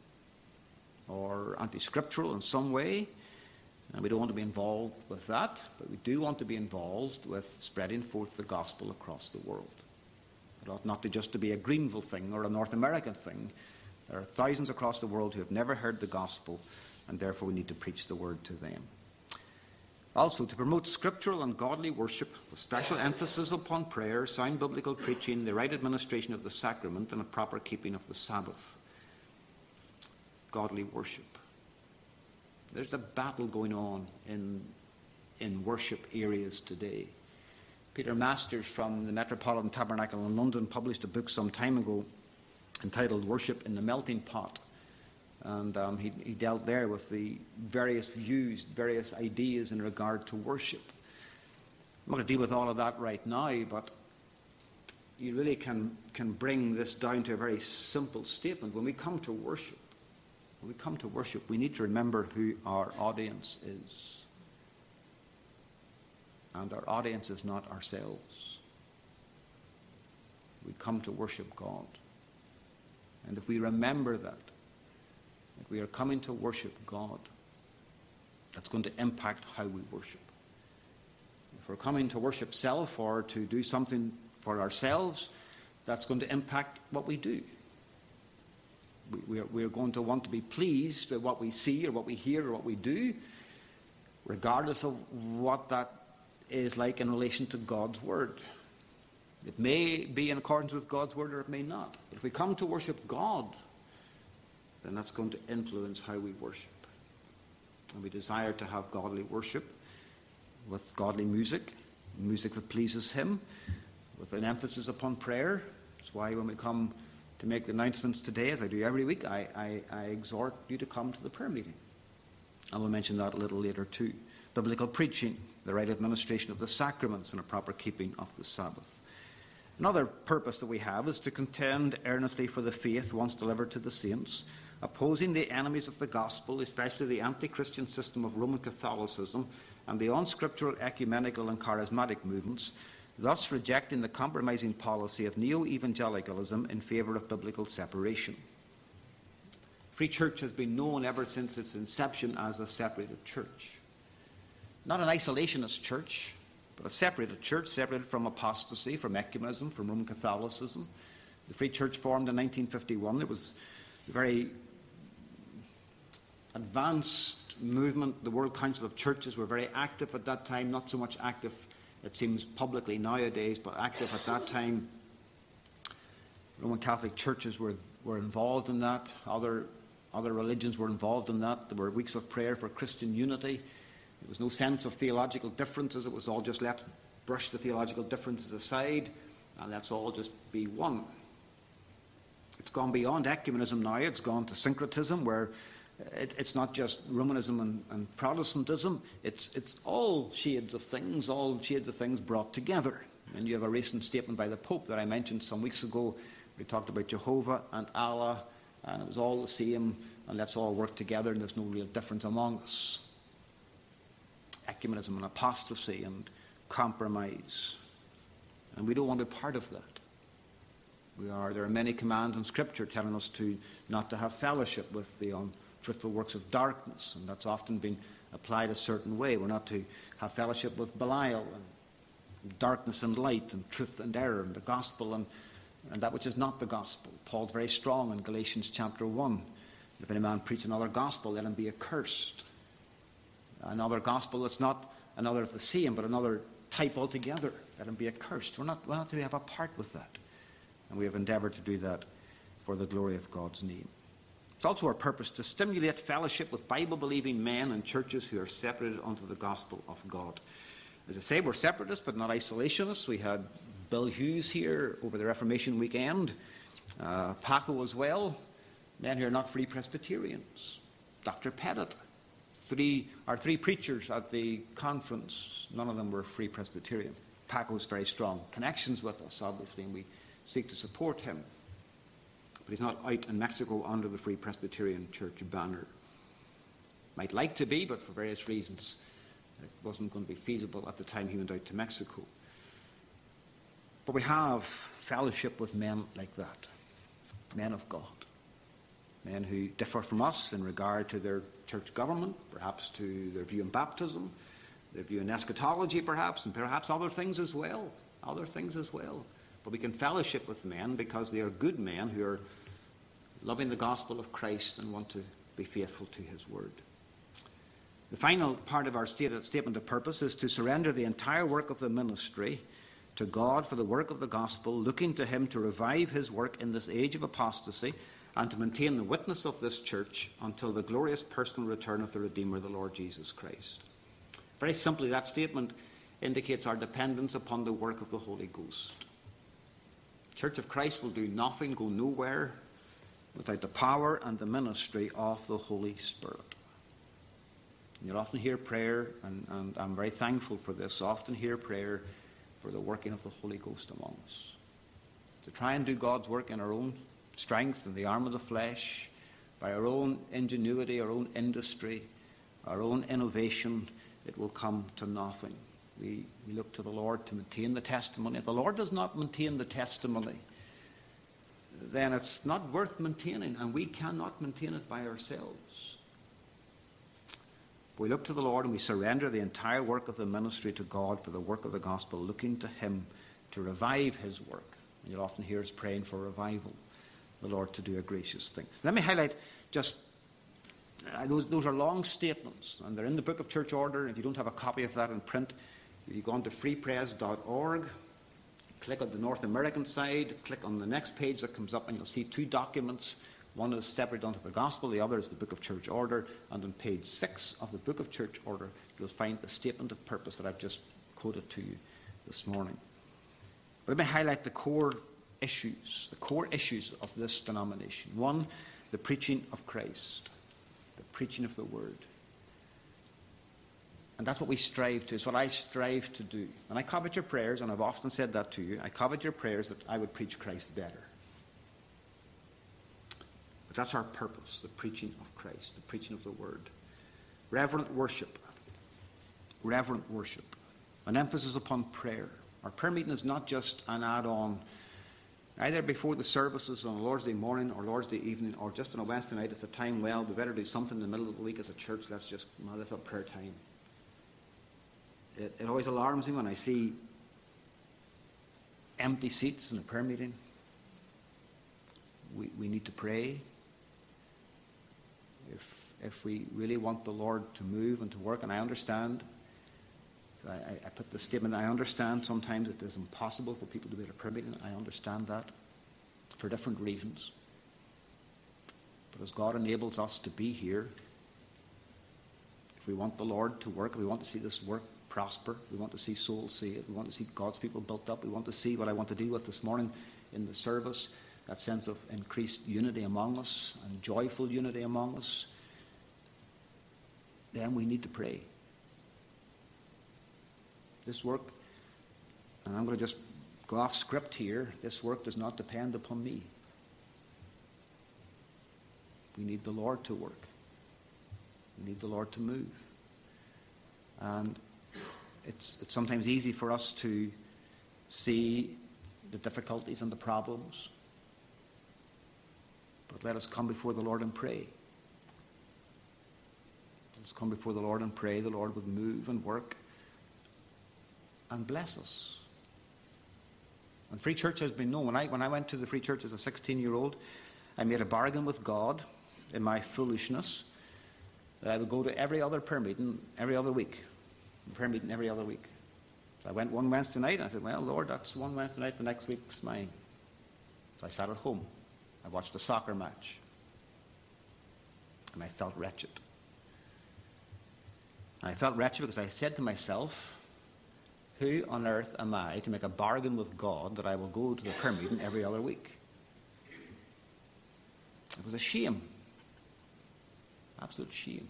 or anti-scriptural in some way, and we don't want to be involved with that, but we do want to be involved with spreading forth the gospel across the world. It ought not to just to be a Greenville thing or a North American thing. There are thousands across the world who have never heard the gospel, and therefore we need to preach the word to them. Also, to promote scriptural and godly worship with special emphasis upon prayer, sound biblical preaching, the right administration of the sacrament, and a proper keeping of the Sabbath. Godly worship. There's a battle going on in, in worship areas today. Peter Masters from the Metropolitan Tabernacle in London published a book some time ago entitled Worship in the Melting Pot. And um, he, he dealt there with the various views, various ideas in regard to worship. I'm not going to deal with all of that right now, but you really can, can bring this down to a very simple statement. When we come to worship, when we come to worship, we need to remember who our audience is. And our audience is not ourselves. We come to worship God. And if we remember that, that we are coming to worship God, that's going to impact how we worship. If we're coming to worship self or to do something for ourselves, that's going to impact what we do. We, we, are, we are going to want to be pleased with what we see or what we hear or what we do, regardless of what that is like in relation to God's Word. It may be in accordance with God's Word or it may not. But if we come to worship God, then that's going to influence how we worship. And we desire to have godly worship with godly music, music that pleases Him, with an emphasis upon prayer. That's why when we come to make the announcements today, as I do every week, I, I, I exhort you to come to the prayer meeting. I will mention that a little later too. Biblical preaching, the right administration of the sacraments, and a proper keeping of the Sabbath. Another purpose that we have is to contend earnestly for the faith once delivered to the saints, opposing the enemies of the gospel, especially the anti-Christian system of Roman Catholicism and the unscriptural ecumenical and charismatic movements, thus rejecting the compromising policy of neo-evangelicalism in favour of biblical separation. Free Church has been known ever since its inception as a separated church. Not an isolationist church, but a separated church, separated from apostasy, from ecumenism, from Roman Catholicism. The Free Church formed in nineteen fifty-one. It was a very advanced movement. The World Council of Churches were very active at that time, not so much active, it seems, publicly nowadays, but active at that time. Roman Catholic churches were, were involved in that. Other, other religions were involved in that. There were weeks of prayer for Christian unity. There was no sense of theological differences. It was all just, let's brush the theological differences aside and let's all just be one. It's gone beyond ecumenism now. It's gone to syncretism, where it, it's not just Romanism and, and Protestantism. It's, it's all shades of things, all shades of things brought together. And you have a recent statement by the Pope that I mentioned some weeks ago. We talked about Jehovah and Allah, and it was all the same, and let's all work together, and there's no real difference among us. Ecumenism and apostasy and compromise. And we don't want to be part of that. We are, there are many commands in Scripture telling us to not to have fellowship with the unfruitful works of darkness, and that's often been applied a certain way. We're not to have fellowship with Belial and darkness and light and truth and error and the gospel and, and that which is not the gospel. Paul's very strong in Galatians chapter one. If any man preach another gospel, let him be accursed. Another gospel that's not another of the same, but another type altogether, let him be accursed. We're not, we're not to have a part with that. And we have endeavoured to do that for the glory of God's name. It's also our purpose to stimulate fellowship with Bible-believing men and churches who are separated unto the gospel of God. As I say, we're separatists, but not isolationists. We had Bill Hughes here over the Reformation weekend, uh, Paco as well, men who are not Free Presbyterians, Doctor Pettit. Three, our three preachers at the conference, none of them were Free Presbyterian. Paco's very strong connections with us, obviously, and we seek to support him. But he's not out in Mexico under the Free Presbyterian Church banner. Might like to be, but for various reasons it wasn't going to be feasible at the time he went out to Mexico. But we have fellowship with men like that, men of God, men who differ from us in regard to their church government, perhaps to their view on baptism, their view on eschatology perhaps, and perhaps other things as well, other things as well. But we can fellowship with men because they are good men who are loving the gospel of Christ and want to be faithful to his word. The final part of our statement of purpose is to surrender the entire work of the ministry to God for the work of the gospel, looking to him to revive his work in this age of apostasy and to maintain the witness of this church until the glorious personal return of the Redeemer, the Lord Jesus Christ. Very simply, that statement indicates our dependence upon the work of the Holy Ghost. Church of Christ will do nothing, go nowhere, without the power and the ministry of the Holy Spirit. And you'll often hear prayer, and, and I'm very thankful for this, often hear prayer for the working of the Holy Ghost among us. To try and do God's work in our own strength and the arm of the flesh, by our own ingenuity, our own industry, our own innovation, it will come to nothing. We, we look to the Lord to maintain the testimony. If the Lord does not maintain the testimony, then it's not worth maintaining, and we cannot maintain it by ourselves. We look to the Lord and we surrender the entire work of the ministry to God for the work of the gospel, looking to him to revive his work. And you'll often hear us praying for revival, the Lord to do a gracious thing. Let me highlight just, uh, those, those are long statements, and they're in the Book of Church Order. If you don't have a copy of that in print, if you go on to free press dot org, click on the North American side, click on the next page that comes up, and you'll see two documents. One is separate unto the gospel, the other is the Book of Church Order. And on page six of the Book of Church Order, you'll find the statement of purpose that I've just quoted to you this morning. But let me highlight the core issues, the core issues of this denomination. One, the preaching of Christ, the preaching of the Word. And that's what we strive to. It's what I strive to do. And I covet your prayers, and I've often said that to you. I covet your prayers that I would preach Christ better. But that's our purpose, the preaching of Christ, the preaching of the Word. Reverent worship. Reverent worship. An emphasis upon prayer. Our prayer meeting is not just an add-on, either before the services on a Lord's Day morning or Lord's Day evening, or just on a Wednesday night. It's a time, well, we better do something in the middle of the week as a church. Let's just, well, let's have prayer time. It, it always alarms me when I see empty seats in a prayer meeting. We, we need to pray. If, if we really want the Lord to move and to work, and I understand, I, I put the statement, I understand sometimes it is impossible for people to be at a prayer meeting. I understand that for different reasons. But as God enables us to be here, if we want the Lord to work, if we want to see this work prosper, we want to see souls saved, we want to see God's people built up, we want to see what I want to deal with this morning in the service, that sense of increased unity among us and joyful unity among us, then we need to pray. This work, and I'm going to just go off script here, this work does not depend upon me. We need the Lord to work. We need the Lord to move. And it's, it's sometimes easy for us to see the difficulties and the problems. But let us come before the Lord and pray. Let us come before the Lord and pray the Lord would move and work and bless us. And Free Church has been known. When I, when I went to the Free Church as a sixteen-year-old, I made a bargain with God in my foolishness that I would go to every other prayer meeting every other week. Prayer meeting every other week. So I went one Wednesday night, and I said, well, Lord, that's one Wednesday night, the next week's mine. So I sat at home. I watched a soccer match. And I felt wretched. And I felt wretched because I said to myself, who on earth am I to make a bargain with God that I will go to the prayer meeting every other week? It was a shame. Absolute shame.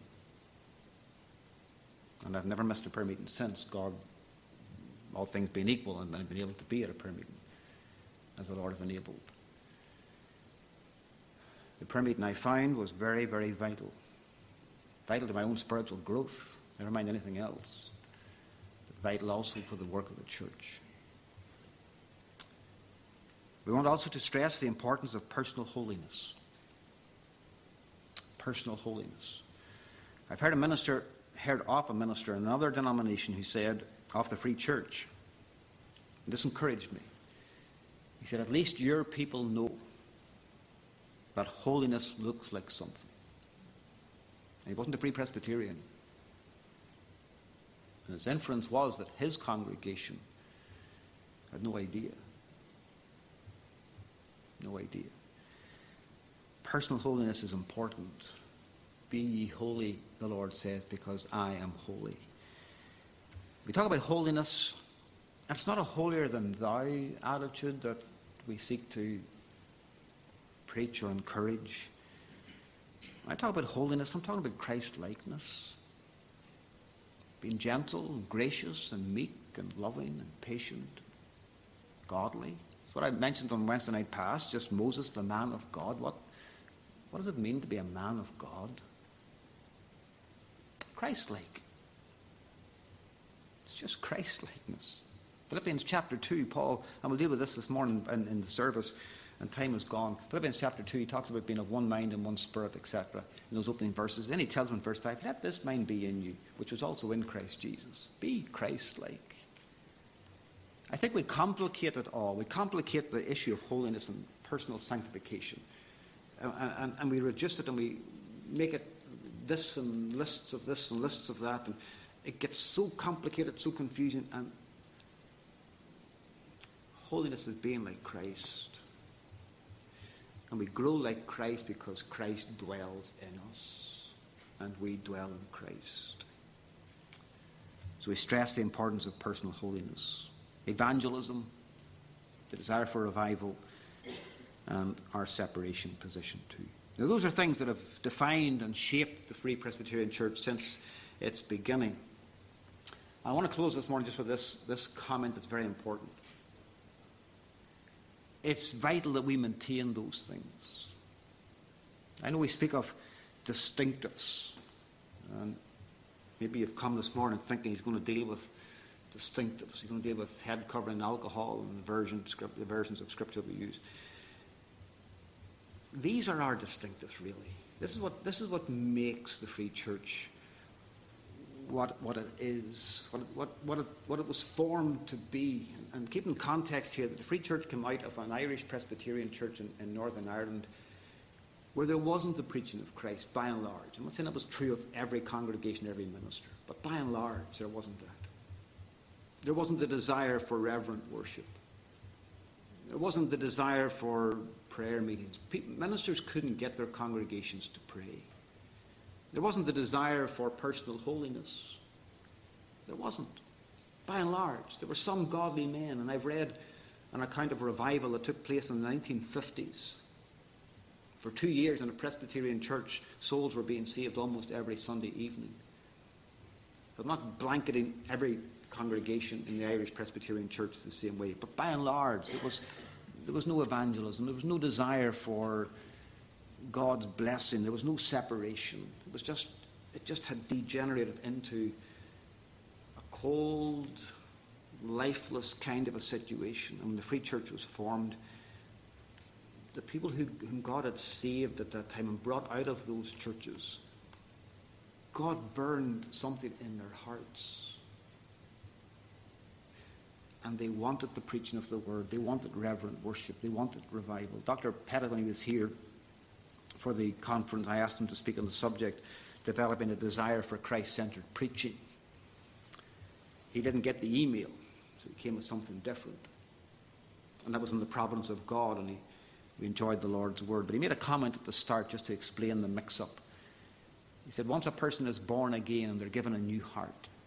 And I've never missed a prayer meeting since, God, all things being equal, and I've been able to be at a prayer meeting as the Lord has enabled. The prayer meeting I found was very, very vital. Vital to my own spiritual growth, never mind anything else. But vital also for the work of the church. We want also to stress the importance of personal holiness. Personal holiness. I've heard a minister, heard of a minister in another denomination who said, of the Free Church, and this encouraged me. He said, at least your people know that holiness looks like something. And he wasn't a Free Presbyterian. And his inference was that his congregation had no idea. No idea. Personal holiness is important. Be ye holy, the Lord says, because I am holy. We talk about holiness, and it's not a holier-than-thou attitude that we seek to preach or encourage. When I talk about holiness, I'm talking about Christ-likeness. Being gentle and gracious and meek and loving and patient, godly. That's what I mentioned on Wednesday night past, just Moses, the man of God. What, what does it mean to be a man of God? Christ-like. It's just Christ-likeness. Philippians chapter two, Paul, and we'll deal with this this morning in, in the service, and time is gone. Philippians chapter two, he talks about being of one mind and one spirit, et cetera, in those opening verses. Then he tells them in verse five, let this mind be in you, which was also in Christ Jesus. Be Christ-like. I think we complicate it all. We complicate the issue of holiness and personal sanctification. And, and, and we reduce it and we make it this and lists of this and lists of that. And it gets so complicated, so confusing. And holiness is being like Christ. And we grow like Christ because Christ dwells in us. And we dwell in Christ. So we stress the importance of personal holiness. Evangelism, the desire for revival, and our separation position too. Now, those are things that have defined and shaped the Free Presbyterian Church since its beginning. I want to close this morning just with this, this comment that's very important. It's vital that we maintain those things. I know we speak of distinctives, and maybe you've come this morning thinking he's going to deal with distinctives. He's going to deal with head covering alcohol and the, version, script, the versions of Scripture we use. These are our distinctives, really. This is what this is what makes the Free Church what what it is, what it, what what it, what it was formed to be. And, and keep in context here that the Free Church came out of an Irish Presbyterian church in, in Northern Ireland, where there wasn't the preaching of Christ, by and large. I'm not saying that was true of every congregation, every minister, but by and large, there wasn't that. There wasn't the desire for reverent worship. There wasn't the desire for prayer meetings. People, ministers couldn't get their congregations to pray. There wasn't the desire for personal holiness. There wasn't. By and large, there were some godly men, and I've read an account of a revival that took place in the nineteen fifties. For two years in a Presbyterian church, souls were being saved almost every Sunday evening. I'm not blanketing every congregation in the Irish Presbyterian Church the same way, but by and large, there was, there was no evangelism. There was no desire for God's blessing. There was no separation. It was just, it just had degenerated into a cold, lifeless kind of a situation. And when the Free Church was formed, the people who, whom God had saved at that time and brought out of those churches, God burned something in their hearts. And they wanted the preaching of the word. They wanted reverent worship. They wanted revival. Doctor Pettit, when he was here for the conference, I asked him to speak on the subject, developing a desire for Christ-centered preaching. He didn't get the email, so he came with something different. And that was in the providence of God, and he, we enjoyed the Lord's word. But he made a comment at the start just to explain the mix-up. He said, once a person is born again and they're given a new heart,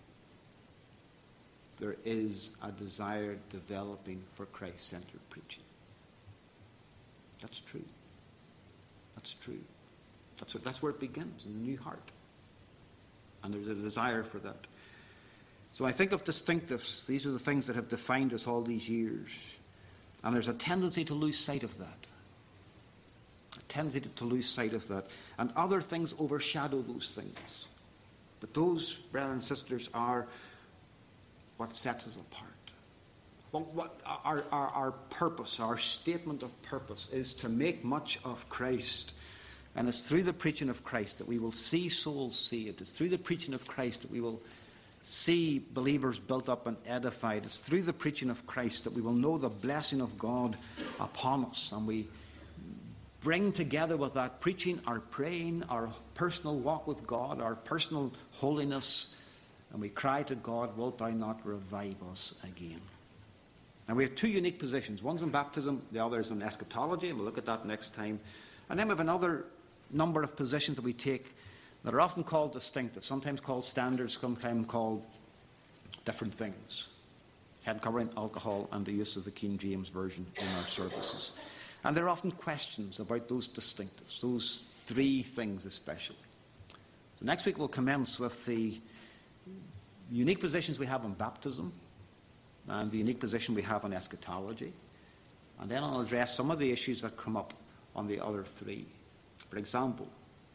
there is a desire developing for Christ-centered preaching. That's true. That's true. That's, what, that's where it begins, in the new heart. And there's a desire for that. So I think of distinctives. These are the things that have defined us all these years. And there's a tendency to lose sight of that. A tendency to, to lose sight of that. And other things overshadow those things. But those, brothers and sisters, are what sets us apart. What, what our, our, our purpose, our statement of purpose is to make much of Christ. And it's through the preaching of Christ that we will see souls saved. It's through the preaching of Christ that we will see believers built up and edified. It's through the preaching of Christ that we will know the blessing of God upon us. And we bring together with that preaching our praying, our personal walk with God, our personal holiness. And we cry to God, wilt thou not revive us again? And we have two unique positions. One's in baptism, the other is in eschatology, and we'll look at that next time. And then we have another number of positions that we take that are often called distinctive, sometimes called standards, sometimes called different things. Head covering, alcohol, and the use of the King James Version in our services. And there are often questions about those distinctives, those three things especially. So next week we'll commence with the unique positions we have on baptism and the unique position we have on eschatology. And then I'll address some of the issues that come up on the other three. For example,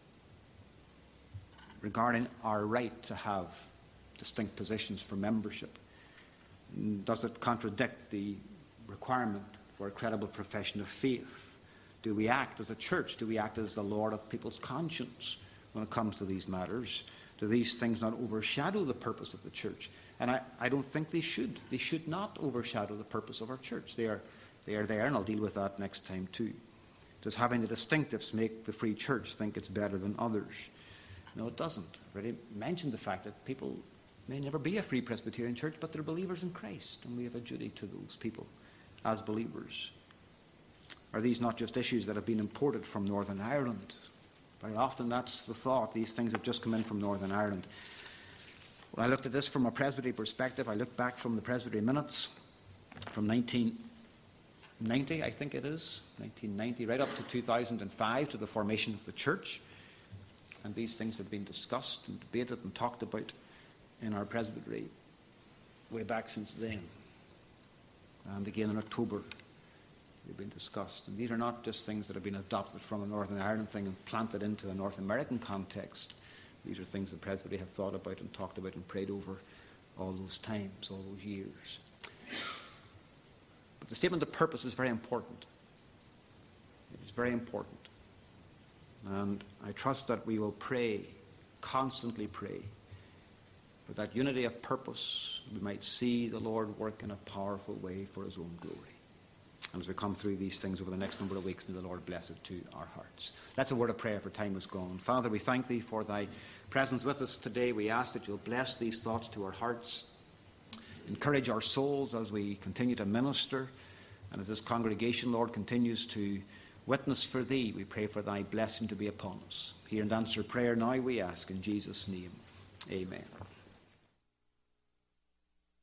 regarding our right to have distinct positions for membership. Does it contradict the requirement for a credible profession of faith? Do we act as a church? Do we act as the Lord of people's conscience when it comes to these matters? Do these things not overshadow the purpose of the church? And I, I don't think they should. They should not overshadow the purpose of our church. They are, they are there, and I'll deal with that next time too. Does having the distinctives make the Free Church think it's better than others? No, it doesn't. I already mentioned the fact that people may never be a Free Presbyterian Church, but they're believers in Christ, and we have a duty to those people as believers. Are these not just issues that have been imported from Northern Ireland? Very often that's the thought. These things have just come in from Northern Ireland. When I looked at this from a presbytery perspective, I looked back from the presbytery minutes from nineteen ninety, I think it is, nineteen ninety, right up to two thousand five, to the formation of the church. And these things have been discussed and debated and talked about in our presbytery way back since then. And again in October, they've been discussed. And these are not just things that have been adopted from a Northern Ireland thing and planted into a North American context. These are things the presbytery have thought about and talked about and prayed over all those times, all those years. But the statement of purpose is very important. It is very important. And I trust that we will pray, constantly pray, for that unity of purpose. We might see the Lord work in a powerful way for his own glory. And as we come through these things over the next number of weeks, may the Lord bless it to our hearts. That's a word of prayer, for time is gone. Father, we thank thee for thy presence with us today. We ask that you'll bless these thoughts to our hearts. Encourage our souls as we continue to minister. And as this congregation, Lord, continues to witness for thee, we pray for thy blessing to be upon us. Hear and answer prayer now, we ask in Jesus' name. Amen.